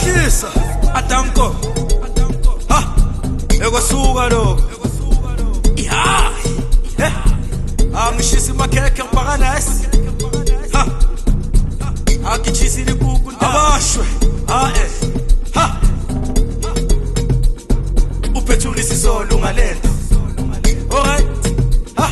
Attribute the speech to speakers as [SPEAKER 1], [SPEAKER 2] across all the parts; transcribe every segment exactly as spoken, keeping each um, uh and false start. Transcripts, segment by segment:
[SPEAKER 1] Simahlisa Adanko Ha Ekwasuka lo Ya Eh Angishisa makhekhe ngibakana esi Ha Akichisi likuku abashwe ha eh ha Uphethulisa isolo ngalento alright ha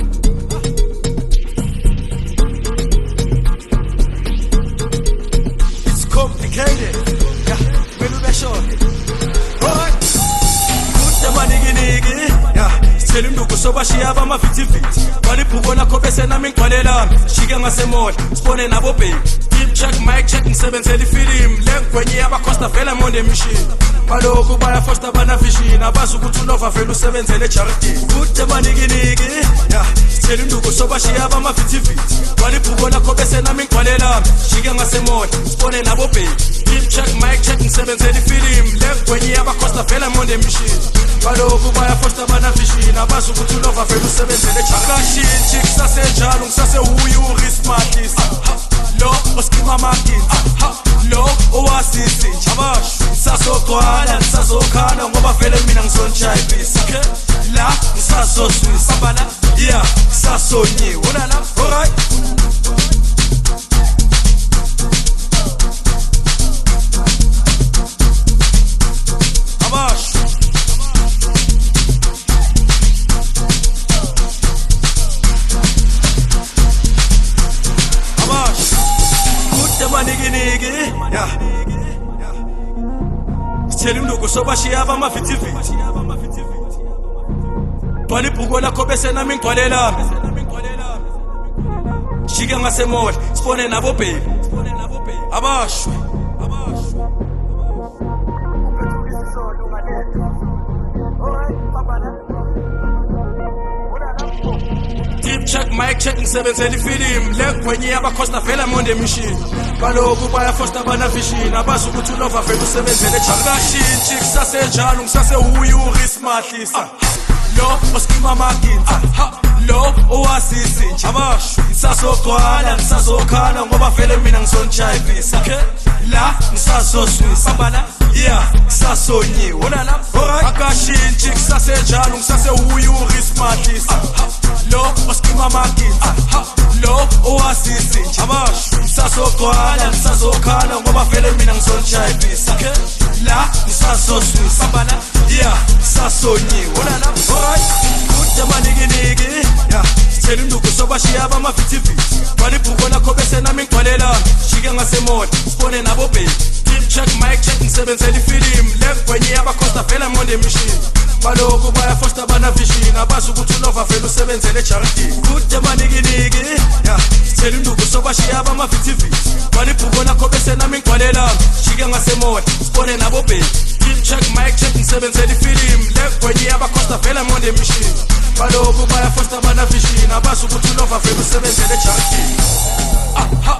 [SPEAKER 1] It's complicated yeah when you show alright Kude manigi nigi yeah Sithela induku sobashiya abamavitiviti Balibhuko lakho bese nami ngigcwalelami shike ngasemola sibone nabo baby check mic check ngisebenzela ifilm lengwenye abacosta vela monde machine baloku baya foster bana fishini abazi ukuthi ulova vela usebenzele charity kude manikiniki yeah sithela induku sobashiya abamavitiviti balibhuko lakho bese nami ngigcwalelami shike ngasemola sibone nabo baby check mic check ngisebenzela ifilm lengwenye abacosta vela monde machine baloku baya foster bana fishini abazi ukuthi ulova vela usebenzele charity chick sasenjalo ngisase huyu rismatis lo oskima magin ha lo oasisi chabash sasogwala sasokhala ngoba vele mina ngisonchayibisa okay la ngisaso Swiss bana yeah sasonyi wona la alright abash Manigi nigi, yeah. Sithela induku sobashiya abamavitiviti Balibhuko lakho bese nami ngigcwalelami shike ngasemola sibone nabo baby abashwe check mic check ngisebenzela ifilm lengwenye abacosta vela monde machine baloku baya foster bana fishini abazi ukuthi ulova vela usebenzele charity chick sasenjalo ngisase huyu rismahlisa lo oskima magin ha lo oasisi abash ngisasogwala ngisasokhala ngoba vele mina ngisonchayibisa okay la ngisaso Swiss bana yeah ngisasonyi wona la alright akashin chick sasenjalo ngisase huyu rismahlisa lo oskima magin ha lo oasisi abash ngisasogwala ngisasokhala ngoba vele mina ngisonchayibisa okay la ngisaso Swiss bana yeah ngisasonyi wona la alright kude manikiniki yeah sithela induku sobashiya abamavitiviti balibhuko lakho bese nami ngigcwalelami shike ngasemola sibone nabo baby check mic check ngisebenzela ifilm lengwenye abacosta vela monde machine baloku baya foster bana fishini abazi ukuthi ulova vela usebenzele charity kude manikiniki yeah sithela induku sobashiya abamavitiviti balibhuko lakho bese nami ngigcwalelami shike ngasemola sibone nabo baby check mic check ngisebenzela ifilm lengwenye abacosta vela monde machine baloku baya foster bana fishini abazi ukuthi ulova vela usebenzele charity ah ha